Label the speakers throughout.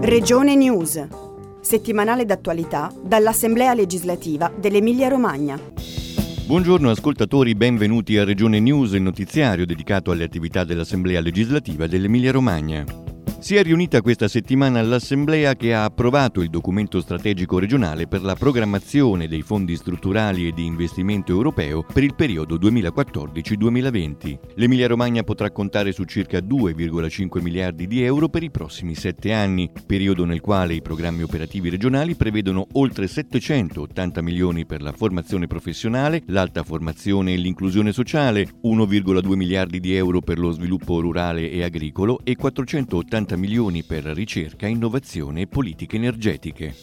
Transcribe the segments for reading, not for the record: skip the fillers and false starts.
Speaker 1: Regione News, settimanale d'attualità dall'Assemblea legislativa dell'Emilia-Romagna.
Speaker 2: Buongiorno ascoltatori, benvenuti a Regione News, il notiziario dedicato alle attività dell'Assemblea legislativa dell'Emilia-Romagna. Si è riunita questa settimana l'Assemblea che ha approvato il documento strategico regionale per la programmazione dei fondi strutturali e di investimento europeo per il periodo 2014-2020. L'Emilia-Romagna potrà contare su circa 2,5 miliardi di euro per i prossimi 7 anni, periodo nel quale i programmi operativi regionali prevedono oltre 780 milioni per la formazione professionale, l'alta formazione e l'inclusione sociale, 1,2 miliardi di euro per lo sviluppo rurale e agricolo e 480 milioni per ricerca, innovazione e politiche energetiche.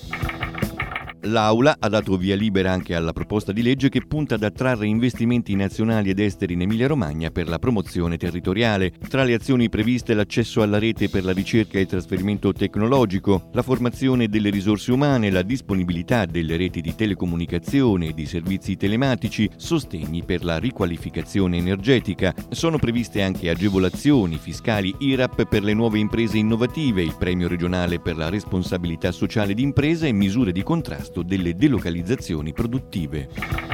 Speaker 2: L'Aula ha dato via libera anche alla proposta di legge che punta ad attrarre investimenti nazionali ed esteri in Emilia-Romagna per la promozione territoriale. Tra le azioni previste l'accesso alla rete per la ricerca e il trasferimento tecnologico, la formazione delle risorse umane, la disponibilità delle reti di telecomunicazione e di servizi telematici, sostegni per la riqualificazione energetica. Sono previste anche agevolazioni fiscali IRAP per le nuove imprese innovative, il premio regionale per la responsabilità sociale di impresa e misure di contrasto delle delocalizzazioni produttive.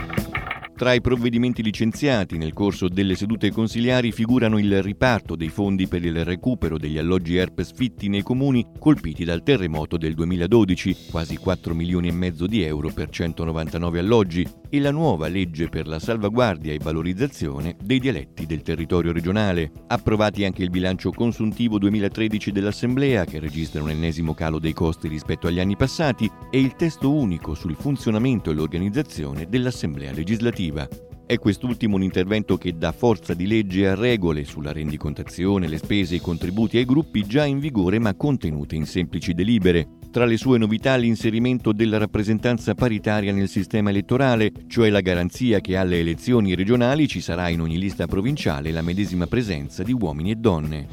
Speaker 2: Tra i provvedimenti licenziati nel corso delle sedute consiliari figurano il riparto dei fondi per il recupero degli alloggi ERP-sfitti nei comuni colpiti dal terremoto del 2012, quasi 4 milioni e mezzo di euro per 199 alloggi, e la nuova legge per la salvaguardia e valorizzazione dei dialetti del territorio regionale. Approvati anche il bilancio consuntivo 2013 dell'Assemblea, che registra un ennesimo calo dei costi rispetto agli anni passati, e il testo unico sul funzionamento e l'organizzazione dell'Assemblea legislativa. È quest'ultimo un intervento che dà forza di legge a regole sulla rendicontazione, le spese e i contributi ai gruppi già in vigore ma contenute in semplici delibere. Tra le sue novità l'inserimento della rappresentanza paritaria nel sistema elettorale, cioè la garanzia che alle elezioni regionali ci sarà in ogni lista provinciale la medesima presenza di uomini e donne.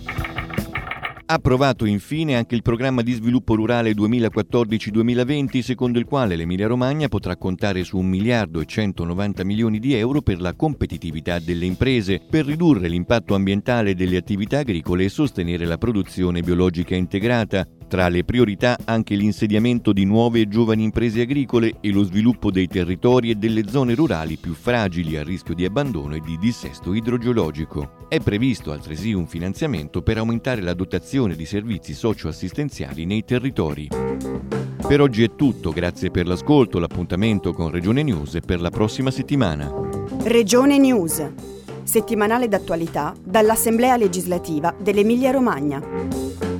Speaker 2: Approvato infine anche il programma di sviluppo rurale 2014-2020, secondo il quale l'Emilia-Romagna potrà contare su 1 miliardo e 190 milioni di euro per la competitività delle imprese, per ridurre l'impatto ambientale delle attività agricole e sostenere la produzione biologica integrata. Tra le priorità anche l'insediamento di nuove e giovani imprese agricole e lo sviluppo dei territori e delle zone rurali più fragili a rischio di abbandono e di dissesto idrogeologico. È previsto altresì un finanziamento per aumentare la dotazione di servizi socio-assistenziali nei territori. Per oggi è tutto, grazie per l'ascolto, l'appuntamento con Regione News è per la prossima settimana.
Speaker 1: Regione News, settimanale d'attualità dall'Assemblea legislativa dell'Emilia-Romagna.